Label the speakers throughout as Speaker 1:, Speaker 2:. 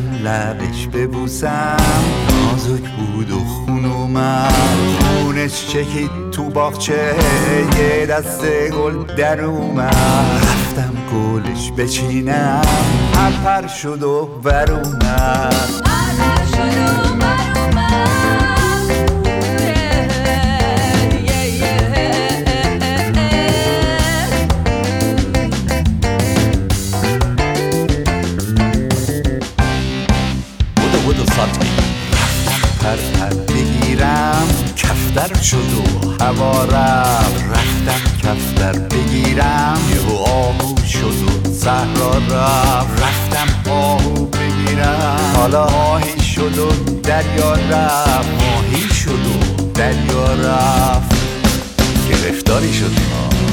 Speaker 1: لبش ببوسم نازک بود و خون اومد خونش چکید تو باغچه یه دست گل در اومد رفتم گلش بچینم پرپر شد و ور اومد پر بگیرم کفتر شد و هوا رفتم کفتر بگیرم یهو آهو شد و صحرا رفتم آهو بگیرم حالا ماهی شد و دریا رفت ماهی شد و دریا رفت گرفتاری شدیم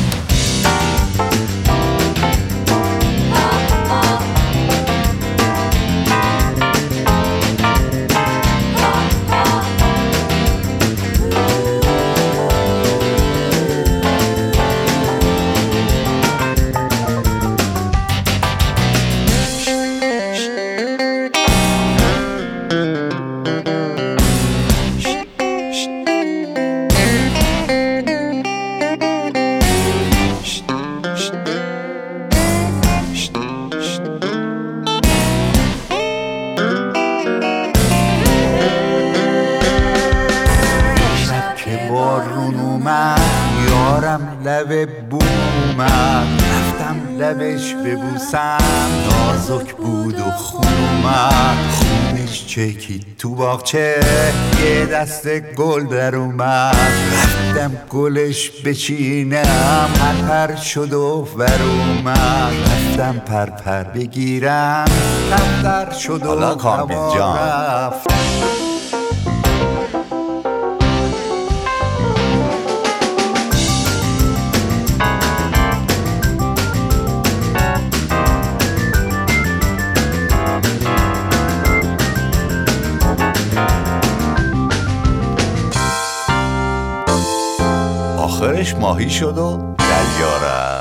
Speaker 1: بارون اومد یارم لب بوم اومد رفتم لبش ببوسم نازک بود و خون اومد خونش چکید تو باغچه یه دست گل در اومد رفتم گلش بچینم پرپر شد و ور اومد رفتم پرپر بگیرم کفتر شد و هوا رفت آخرش ماهی شد و دریا رفت.